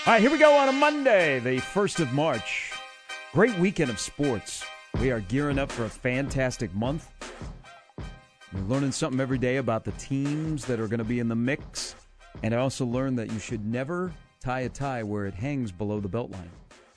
right, here we go on a Monday, the 1st of March. Great weekend of sports. We are gearing up for a fantastic month. We're learning something every day about the teams that are going to be in the mix. And I also learned that you should never tie a tie where it hangs below the belt line.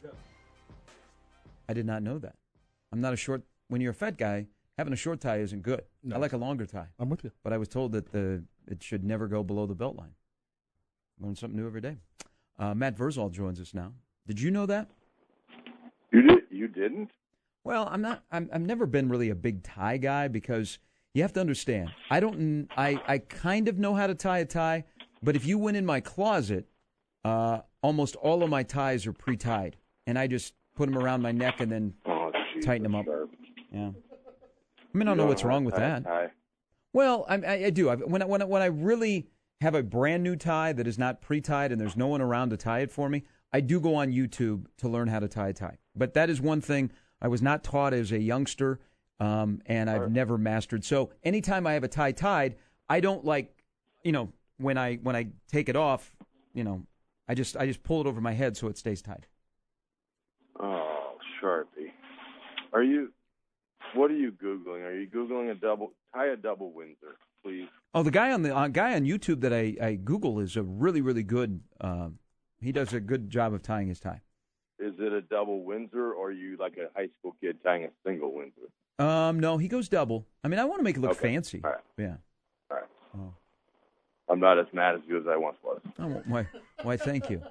I did not know that. I'm not a short, when you're a fat guy, having a short tie isn't good. No. I like a longer tie. I'm with you. But I was told that it should never go below the belt line. Learn something new every day. Matt Verzal joins us now. Did you know that? You didn't? Well, I've never been really a big tie guy because you have to understand. I kind of know how to tie a tie, but if you went in my closet, almost all of my ties are pre-tied, and I just put them around my neck and then tighten them up. Sharp. Yeah. I mean, I don't know what's wrong with that. Tie. Well, I do. When I really have a brand new tie that is not pre-tied and there's no one around to tie it for me, I do go on YouTube to learn how to tie a tie. But that is one thing I was not taught as a youngster, and I've never mastered. So anytime I have a tie tied, I don't when I take it off, I just pull it over my head so it stays tied. Oh, Sharpie. What are you Googling? Are you Googling tie a double Windsor, please? Oh, the guy on YouTube that I Google is a really, really good. He does a good job of tying his tie. Is it a double Windsor, or are you like a high school kid tying a single Windsor? No, he goes double. I mean, I want to make it look fancy. All right. Yeah. All right. Oh. I'm not as mad as you as I once was. Oh, why? Thank you.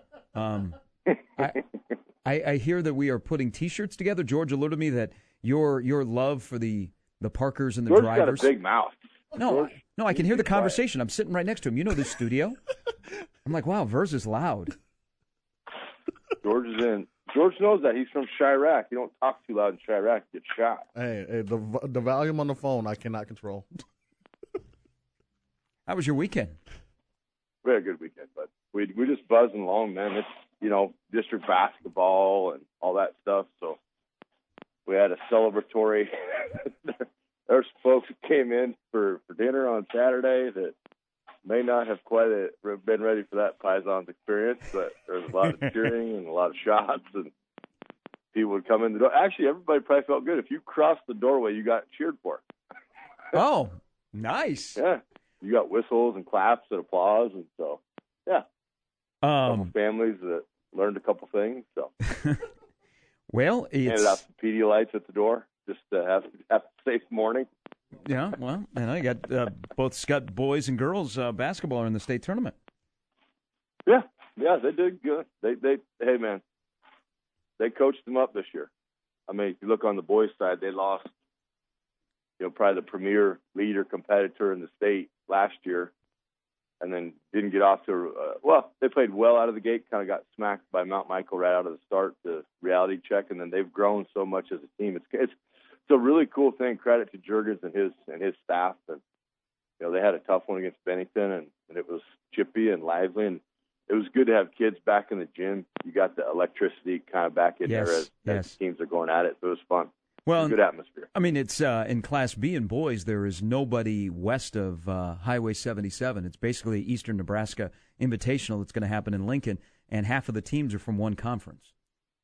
I hear that we are putting T-shirts together. George alerted me that your love for the Parkers and the George's drivers. Got a big mouth. No, I can hear the conversation. I'm sitting right next to him. You know this studio. I'm like, wow, Verz is loud. George is in. George knows that. He's from Chirac. You don't talk too loud in Chirac. You get shot. Hey, the volume on the phone I cannot control. How was your weekend? We had a good weekend, but we just buzzing along, man. It's, district basketball and all that stuff. So we had a celebratory. There's folks who came in for dinner on Saturday that may not have quite been ready for that Pisons experience, but there was a lot of cheering and a lot of shots, and people would come in the door. Actually, everybody probably felt good. If you crossed the doorway, you got cheered for. Oh, nice. Yeah. You got whistles and claps and applause, and so, yeah. A couple families that learned a couple things, so. Well, handed out some Pedialites at the door just to have a safe morning. Yeah, well, you got both Scott boys and girls basketball are in the state tournament. Yeah, they did good. Hey man, they coached them up this year. I mean, if you look on the boys' side, they lost, probably the premier leader competitor in the state last year, and then didn't get off to they played well out of the gate, kind of got smacked by Mount Michael right out of the start, the reality check, and then they've grown so much as a team. It's a really cool thing. Credit to Jurgens and his staff. And they had a tough one against Bennington, and it was chippy and lively, and it was good to have kids back in the gym. You got the electricity kind of back in there as teams are going at it. So it was fun. Well, good atmosphere. I mean, it's in Class B in boys. There is nobody west of Highway 77. It's basically Eastern Nebraska Invitational that's going to happen in Lincoln, and half of the teams are from one conference.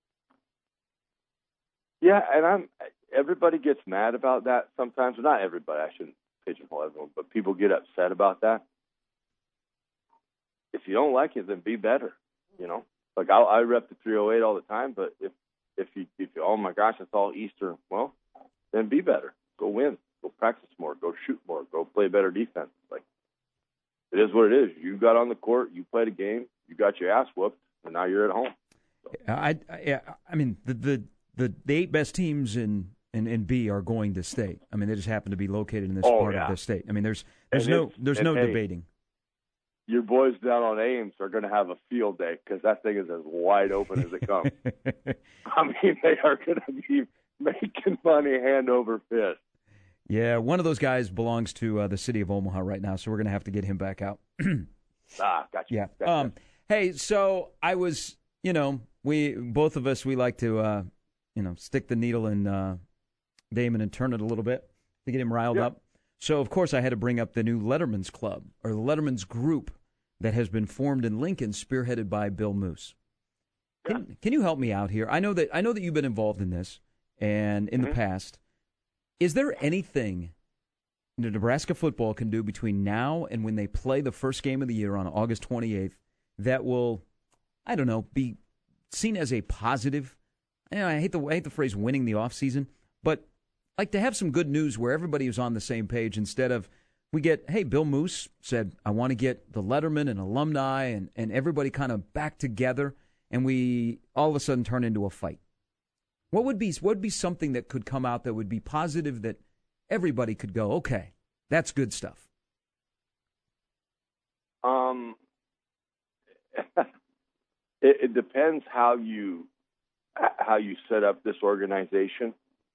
Yeah, and everybody gets mad about that sometimes. Well, not everybody. I shouldn't pigeonhole everyone, but people get upset about that. If you don't like it, then be better. Like I rep the 308 all the time, but if you oh my gosh, it's all Eastern, well, then be better. Go win. Go practice more. Go shoot more. Go play better defense. Like, it is what it is. You got on the court. You played a game. You got your ass whooped, and now you're at home. So. I mean the 8 best teams in B are going to state. I mean, they just happen to be located in this part of the state. I mean, there's no debating. Your boys down on Ames are going to have a field day because that thing is as wide open as it comes. I mean, they are going to be making money hand over fist. Yeah, one of those guys belongs to the city of Omaha right now, so we're going to have to get him back out. Gotcha. Yeah. Gotcha. Hey, so I was, we both of us, we like to, stick the needle in Damon and turn it a little bit to get him riled up. So, of course, I had to bring up the new Letterman's Club, or the Letterman's Group, that has been formed in Lincoln, spearheaded by Bill Moose. Can you help me out here? I know that you've been involved in this and in the past. Is there anything that Nebraska football can do between now and when they play the first game of the year on August 28th that will, I don't know, be seen as a positive? I hate the phrase winning the offseason, but like to have some good news where everybody is on the same page instead of we get, hey, Bill Moose said, I want to get the Letterman and alumni and everybody kind of back together, and we all of a sudden turn into a fight. What would be something that could come out that would be positive that everybody could go, okay, that's good stuff? It depends how you set up this organization.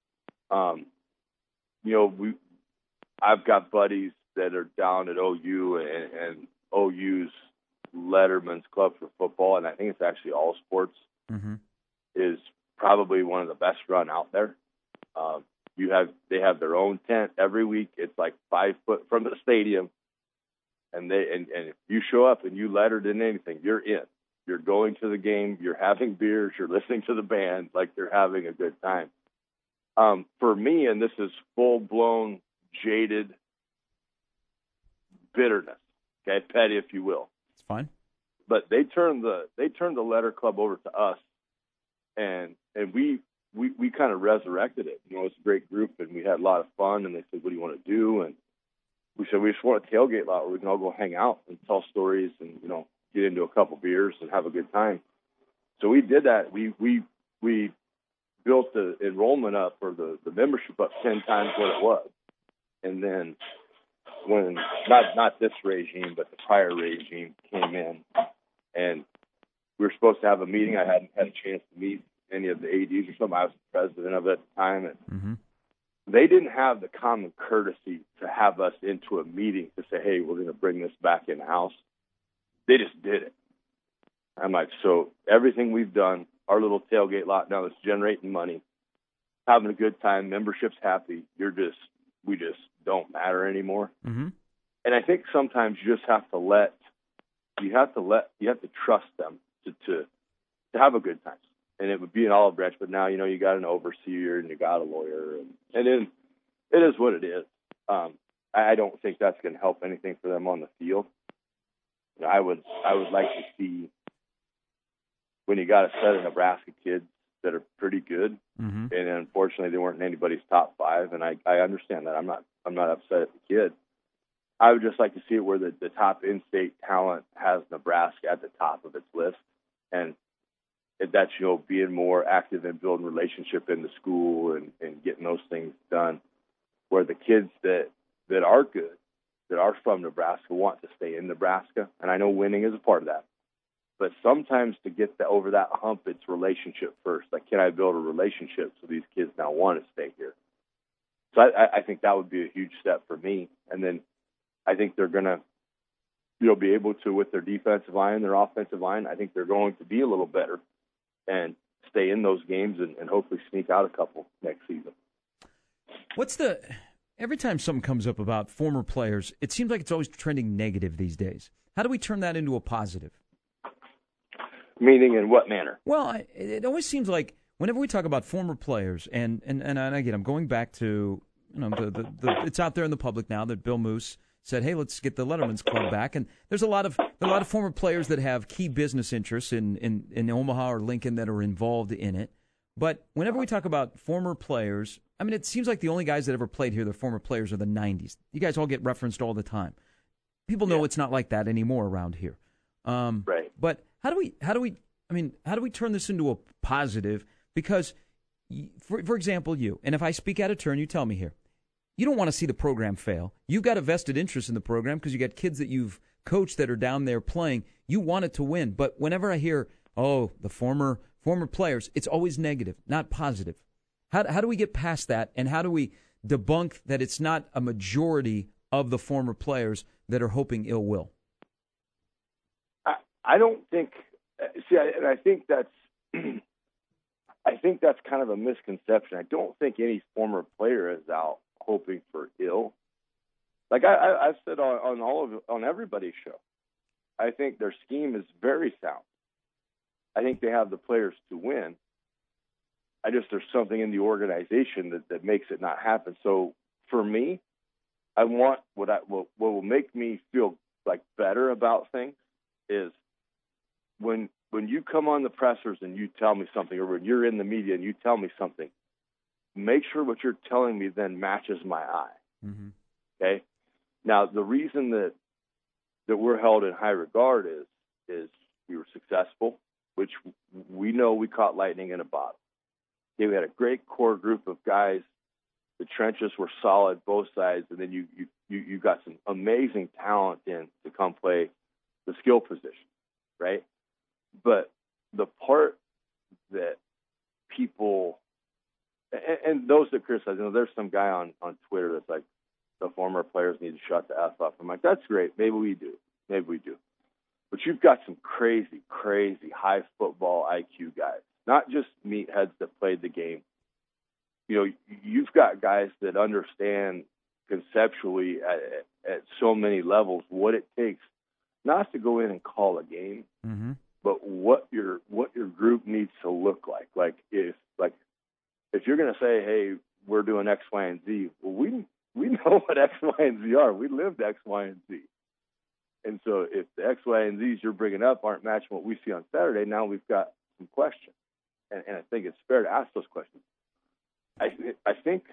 I've got buddies that are down at OU and OU's Letterman's Club for football, and I think it's actually all sports, is probably one of the best run out there. They have their own tent every week. It's like 5 foot from the stadium, and if you show up and you lettered in anything, you're in. You're going to the game. You're having beers. You're listening to the band like you're having a good time. For me, and this is full blown jaded bitterness, okay, petty if you will. It's fine. But they turned the Letter Club over to us, and we kind of resurrected it. It's a great group, and we had a lot of fun. And they said, "What do you want to do?" And we said, "We just want a tailgate lot where we can all go hang out and tell stories, and get into a couple beers and have a good time." So we did that. We built the enrollment up or the membership up 10 times what it was, and then when not this regime but the prior regime came in, and we were supposed to have a meeting. I hadn't had a chance to meet any of the ADs or something. I was the president of it at the time, and they didn't have the common courtesy to have us into a meeting to say, "Hey, we're going to bring this back in house." They just did it. I'm like, so everything we've done, our little tailgate lot now is generating money, having a good time, membership's happy. We just don't matter anymore. And I think sometimes you just have to trust them to have a good time. And it would be an olive branch, but now you got an overseer and you got a lawyer, and then it is what it is. I don't think that's going to help anything for them on the field. I would like to see when you got a set of Nebraska kids that are pretty good, and unfortunately they weren't in anybody's top 5, and I understand that. I'm not upset at the kid. I would just like to see it where the top in-state talent has Nebraska at the top of its list, and that's being more active in building relationship in the school and getting those things done, where the kids that are good, that are from Nebraska, want to stay in Nebraska. And I know winning is a part of that. But sometimes to get over that hump, it's relationship first. Like, can I build a relationship so these kids now want to stay here? So I think that would be a huge step for me. And then I think they're going to be able to, with their defensive line, their offensive line, I think they're going to be a little better and stay in those games and hopefully sneak out a couple next season. Every time something comes up about former players, it seems like it's always trending negative these days. How do we turn that into a positive? Meaning in what manner? Well, it always seems like whenever we talk about former players, and again, I'm going back to it's out there in the public now that Bill Moose said, "Hey, let's get the Letterman's Club back." And there's a lot of former players that have key business interests in Omaha or Lincoln that are involved in it. But whenever we talk about former players, I mean, it seems like the only guys that ever played here, the former players, are the 90s. You guys all get referenced all the time. People know it's not like that anymore around here. Right. But how do we turn this into a positive? Because, for example, and if I speak out of turn, you tell me here, you don't want to see the program fail. You've got a vested interest in the program because you got kids that you've coached that are down there playing. You want it to win. But whenever I hear, the former players, it's always negative, not positive. How do we get past that, and how do we debunk that it's not a majority of the former players that are hoping ill will? I don't think. And I think that's kind of a misconception. I don't think any former player is out hoping for ill. Like I've said on everybody's show, I think their scheme is very sound. I think they have the players to win. There's something in the organization that makes it not happen. So for me, I want what will make me feel like better about things is when you come on the pressers and you tell me something, or when you're in the media and you tell me something, make sure what you're telling me then matches my eye. Mm-hmm. Okay. Now the reason that we're held in high regard is we were successful, which we know we caught lightning in a bottle. Okay, we had a great core group of guys. The trenches were solid, both sides, and then you got some amazing talent in to come play the skill position, right? But the part that people and those that criticize, there's some guy on Twitter that's like, the former players need to shut the F up. I'm like, that's great. Maybe we do. But you've got some crazy, crazy high football IQ guys, not just meatheads that played the game. You've got guys that understand conceptually at so many levels what it takes, not to go in and call a game, mm-hmm. but what your group needs to look like. Like if you're going to say, hey, we're doing X, Y, and Z, well, we know what X, Y, and Z are. We lived X, Y, and Z. And so if the X, Y, and Zs you're bringing up aren't matching what we see on Saturday, now we've got some questions. And I think it's fair to ask those questions. I think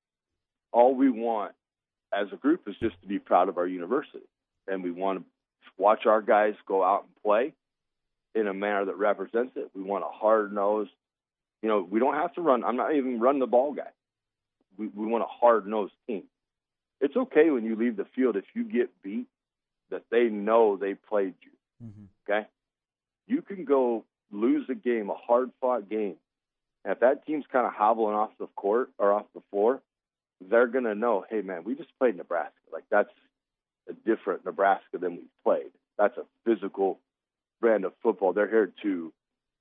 all we want as a group is just to be proud of our university. And we want to watch our guys go out and play in a manner that represents it. We want a hard-nosed, we don't have to run. I'm not even running the ball guy. We want a hard-nosed team. It's okay when you leave the field if you get beat, that they know they played you, mm-hmm. okay? You can go lose a game, a hard-fought game, and if that team's kind of hobbling off the court or off the floor, they're going to know, hey, man, we just played Nebraska. Like, that's a different Nebraska than we've played. That's a physical brand of football. They're here to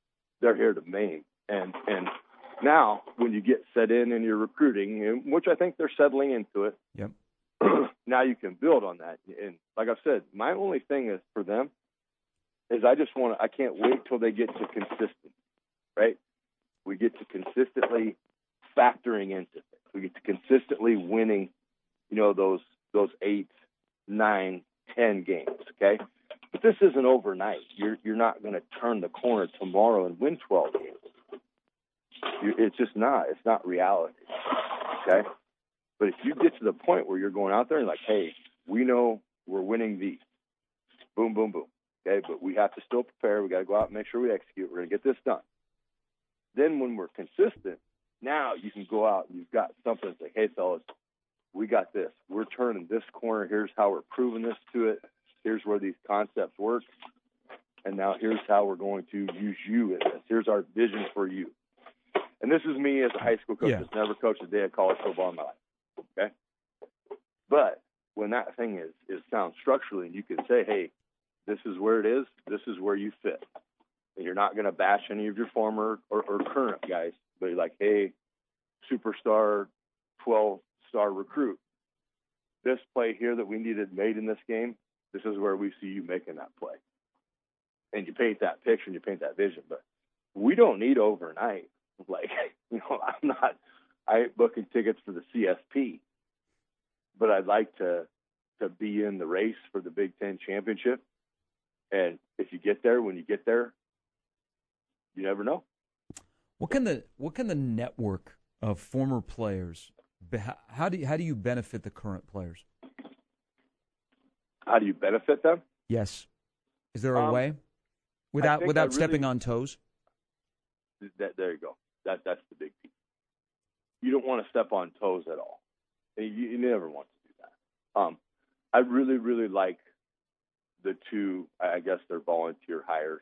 maim. And now, when you get set in your recruiting, which I think they're settling into it, yep. Now you can build on that. And like I've said, my only thing is for them is I can't wait till they get to consistency, right? We get to consistently factoring into things. We get to consistently winning, those 8, 9, 10 games, okay? But this isn't overnight. You're not going to turn the corner tomorrow and win 12 games. It's just not. It's not reality, okay? But if you get to the point where you're going out there and like, hey, we know we're winning these, boom, boom, boom, okay? But we have to still prepare. We got to go out and make sure we execute. We're going to get this done. Then when we're consistent, now you can go out and you've got something that's like, hey, fellas, we got this. We're turning this corner. Here's how we're proving this to it. Here's where these concepts work. And now here's how we're going to use you in this. Here's our vision for you. And this is me as a high school coach that's never coached a day of college football in my life. Okay? But when that thing is sound structurally, and you can say, hey, this is where it is, this is where you fit. And you're not going to bash any of your former or current guys, but you're like, hey, superstar, 12-star recruit, this play here that we needed made in this game, this is where we see you making that play. And you paint that picture and you paint that vision. But we don't need overnight. Like, I ain't booking tickets for the CSP, but I'd like to be in the race for the Big Ten championship. And if you get there, when you get there, you never know. What can the network of former players? How do you benefit the current players? How do you benefit them? Yes. Is there a way without stepping on toes? There you go. That's the big piece. You don't want to step on toes at all. You never want to do that. I really, really like the two, I guess they're volunteer hires,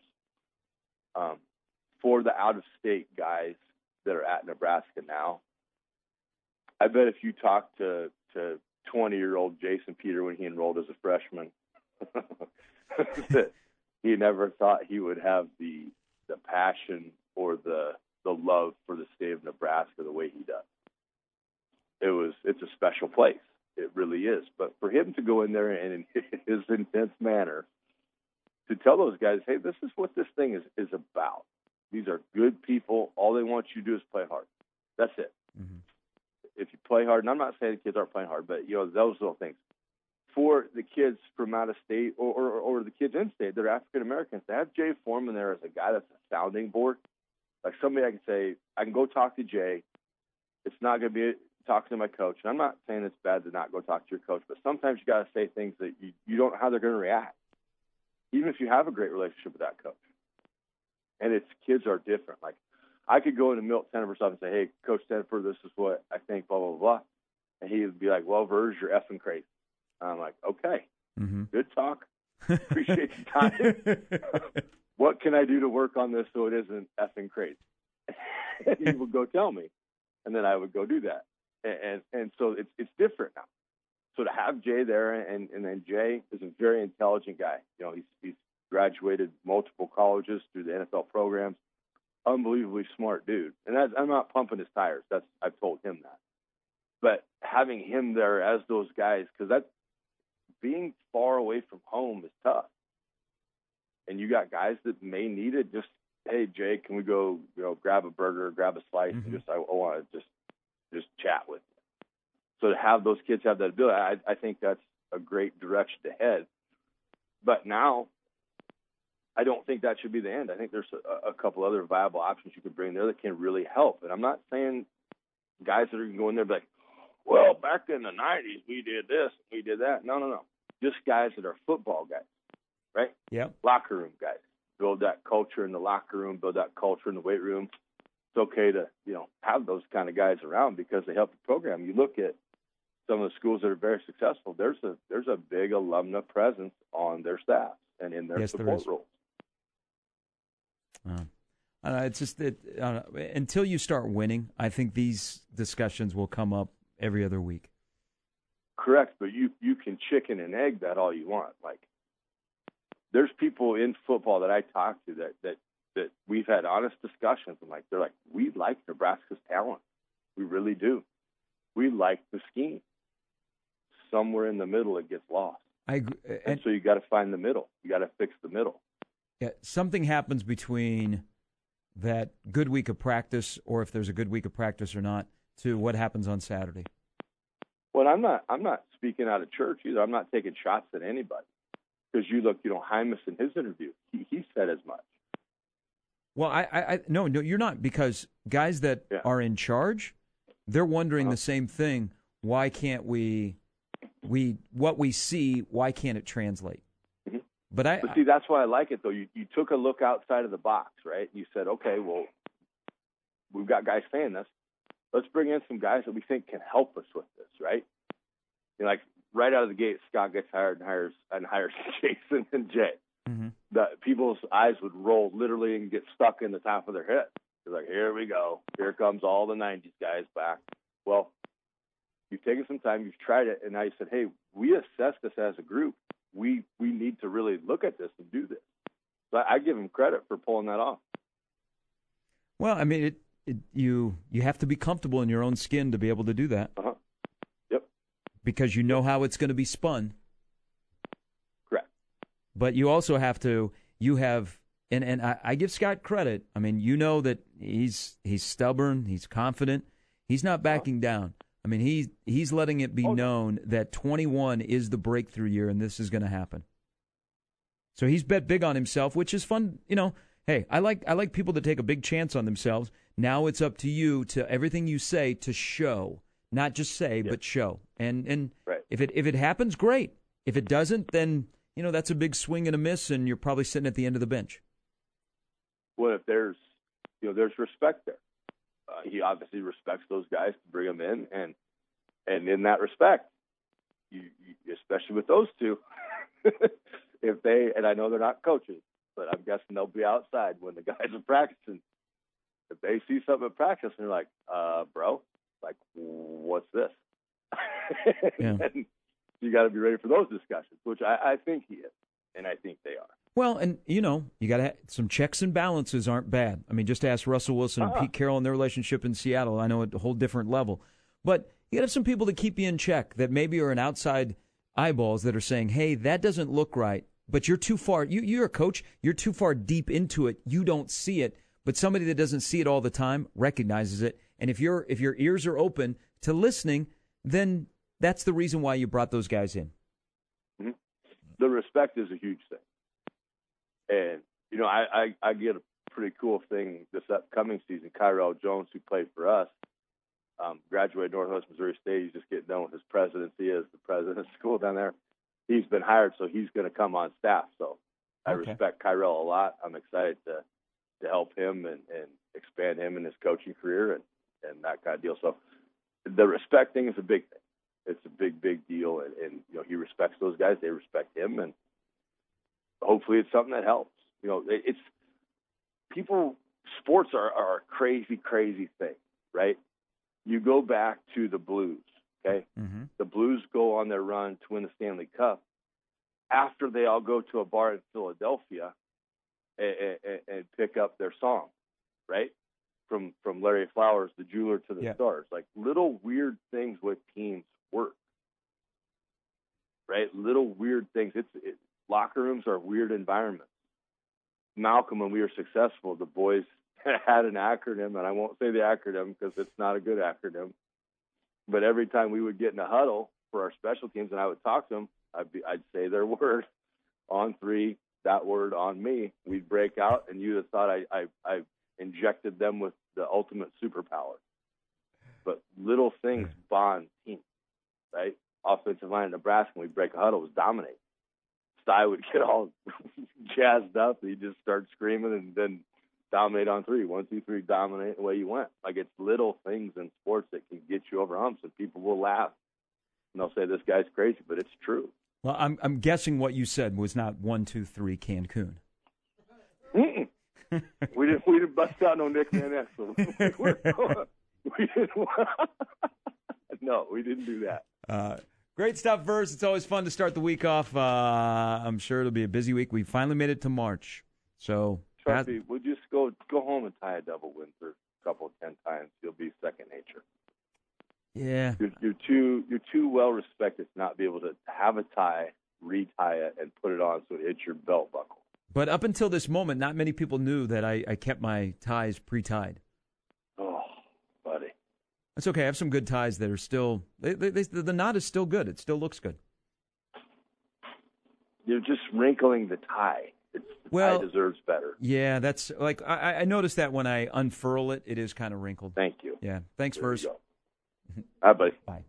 for the out-of-state guys that are at Nebraska now. I bet if you talk to 20-year-old Jason Peter when he enrolled as a freshman, that he never thought he would have the passion or the love for the state of Nebraska the way he does. It's a special place. It really is. But for him to go in there and in his intense manner to tell those guys, hey, this is what this thing is about. These are good people. All they want you to do is play hard. That's it. Mm-hmm. If you play hard, and I'm not saying the kids aren't playing hard, but, those little things. For the kids from out of state or the kids in state that are African Americans, to have Jay Foreman there as a guy that's a sounding board, like somebody I can say, I can go talk to Jay. It's not going to be talking to my coach. And I'm not saying it's bad to not go talk to your coach, but sometimes you got to say things that you don't know how they're going to react, even if you have a great relationship with that coach. And its kids are different. Like, I could go into Milt Tennefer and say, hey, Coach Tennefer, this is what I think, blah, blah, blah. And he would be like, well, Verge, you're effing crazy. And I'm like, okay, Good talk. Appreciate the time. What can I do to work on this so it isn't effing crazy? And he would go tell me, and then I would go do that. And so it's different now. So to have Jay there, and then Jay is a very intelligent guy. He's graduated multiple colleges through the NFL programs. Unbelievably smart dude. And I'm not pumping his tires. I've told him that. But having him there as those guys, because being far away from home is tough. And you got guys that may need it. Just, hey, Jay, can we go, grab a burger, grab a slice, and I want to just chat with you. So to have those kids have that ability, I think that's a great direction to head. But now, I don't think that should be the end. I think there's a couple other viable options you could bring there that can really help. And I'm not saying guys that are going to go in there and be like, well, back in the 90s, we did this, we did that. No. Just guys that are football guys, right? Yeah. Locker room guys. Build that culture in the locker room, build that culture in the weight room. It's okay to, have those kind of guys around because they help the program. You look at some of the schools that are very successful, there's a big alumna presence on their staff and in their support roles. It's just that until you start winning, I think these discussions will come up every other week. Correct, but you can chicken and egg that all you want. Like, there's people in football that I talk to that we've had honest discussions, and they're like, we like Nebraska's talent, we really do. We like the scheme. Somewhere in the middle, it gets lost. I agree, and so you got to find the middle. You got to fix the middle. Yeah, something happens between that good week of practice, or if there's a good week of practice or not, to what happens on Saturday. Well, I'm not speaking out of church either. I'm not taking shots at anybody. Because you look, Hymus in his interview, he said as much. Well, no, you're not, because guys that are in charge, they're wondering the same thing. Why can't what we see, why can't it translate? Mm-hmm. But see, that's why I like it, though. You took a look outside of the box, right? You said, okay, well, we've got guys saying this. Let's bring in some guys that we think can help us with this, right? Right out of the gate, Scott gets hired and hires Jason and Jay. Mm-hmm. The people's eyes would roll literally and get stuck in the top of their head. They're like, here we go. Here comes all the 90s guys back. Well, you've taken some time, you've tried it, and now you said, hey, we assess this as a group. We need to really look at this and do this. So I give them credit for pulling that off. Well, I mean, you have to be comfortable in your own skin to be able to do that. Uh-huh. Yep. Because you know how it's going to be spun. Correct. But you also have to, and I give Scott credit. I mean, that he's stubborn, he's confident, he's not backing down. I mean, he's letting it be known that 21 is the breakthrough year and this is going to happen. So he's bet big on himself, which is fun. Hey, I like people that take a big chance on themselves. Now it's up to you to everything you say to show, not just say, but show. And right. if it happens, great. If it doesn't, then that's a big swing and a miss, and you're probably sitting at the end of the bench. Well, if there's respect there. He obviously respects those guys to bring them in, and in that respect, you especially with those two, if they, and I know they're not coaches, but I'm guessing they'll be outside when the guys are practicing. If they see something at practice and they're like, bro, what's this? Yeah. And you got to be ready for those discussions, which I think he is, and I think they are. Well, and, you got to have some checks and balances aren't bad. I mean, just ask Russell Wilson and Pete Carroll and their relationship in Seattle. I know at a whole different level. But you got to have some people to keep you in check that maybe are an outside eyeballs that are saying, hey, that doesn't look right. but you're too far. You're a coach. You're too far deep into it. You don't see it. But somebody that doesn't see it all the time recognizes it. And if your ears are open to listening, then that's the reason why you brought those guys in. Mm-hmm. The respect is a huge thing. And, I get a pretty cool thing this upcoming season. Kyrell Jones, who played for us, graduated Northwest Missouri State. He's just getting done with his presidency as the president of school down there. He's been hired, so he's going to come on staff. So I respect Kyrell a lot. I'm excited to help him and expand him in his coaching career and that kind of deal. So the respect thing is a big thing. It's a big, big deal. And he respects those guys. They respect him. And hopefully it's something that helps. Sports are a crazy, crazy thing, right? You go back to the Blues, okay? Mm-hmm. The Blues go on their run to win the Stanley Cup. After they all go to a bar in Philadelphia and pick up their song, right? From Larry Flowers, the jeweler to the stars. Like little weird things with teams work, right? Little weird things. Locker rooms are weird environments. Malcolm, when we were successful, the boys had an acronym, and I won't say the acronym because it's not a good acronym. But every time we would get in a huddle for our special teams, and I would talk to them, I'd say their word on three, that word on me. We'd break out, and you'd have thought I injected them with the ultimate superpower. But little things bond teams, right? Offensive line in Nebraska, when we break a huddle, was dominate. Sty would get all jazzed up, and he'd just start screaming, and then dominate on three. 1, 2, 3, dominate, away you went. Like, it's little things in sports that can get you over humps, and people will laugh. And they'll say, this guy's crazy, but it's true. Well, I'm guessing what you said was not 1, 2, 3 Cancun. Mm-mm. we didn't bust out no Nick Van Exel. No, we didn't do that. Great stuff, Verse. It's always fun to start the week off. I'm sure it'll be a busy week. We finally made it to March. So trust me, we'll just go home and tie a double win for a couple of 10 times. You'll be second nature. Yeah. You're too well respected to not be able to have a tie, retie it, and put it on so it hits your belt buckle. But up until this moment, not many people knew that I kept my ties pre-tied. Oh, buddy. That's okay. I have some good ties that are still the knot is still good. It still looks good. You're just wrinkling the tie. Tie deserves better. Yeah, that's like I noticed that when I unfurl it, it is kind of wrinkled. Thank you. Yeah, thanks, Verse. Hi, buddy. Bye.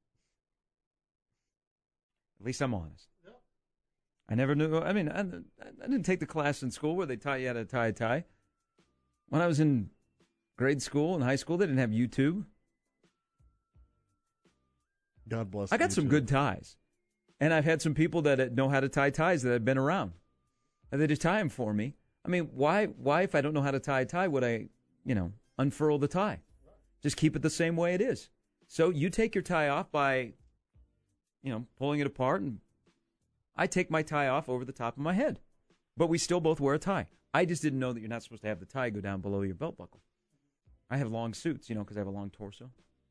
At least I'm honest. I never knew. I mean, I didn't take the class in school where they taught you how to tie a tie. When I was in grade school and high school, they didn't have YouTube. God bless. I got some good ties. And I've had some people that know how to tie ties that have been around. And they just tie them for me. I mean, why if I don't know how to tie a tie, would I, unfurl the tie? Just keep it the same way it is. So you take your tie off by, pulling it apart, and I take my tie off over the top of my head. But we still both wear a tie. I just didn't know that you're not supposed to have the tie go down below your belt buckle. I have long suits, because I have a long torso.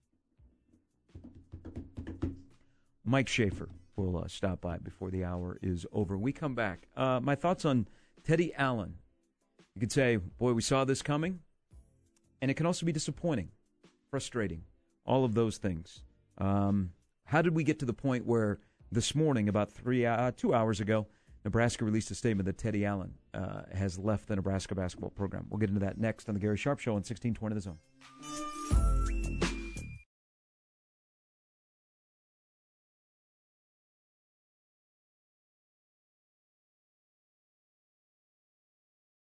Mike Schaefer will stop by before the hour is over. We come back. My thoughts on Teddy Allen. You could say, boy, we saw this coming. And it can also be disappointing, frustrating, all of those things. How did we get to the point where this morning, about 2 hours ago, Nebraska released a statement that Teddy Allen has left the Nebraska basketball program? We'll get into that next on the Gary Sharp Show on 1620 The Zone.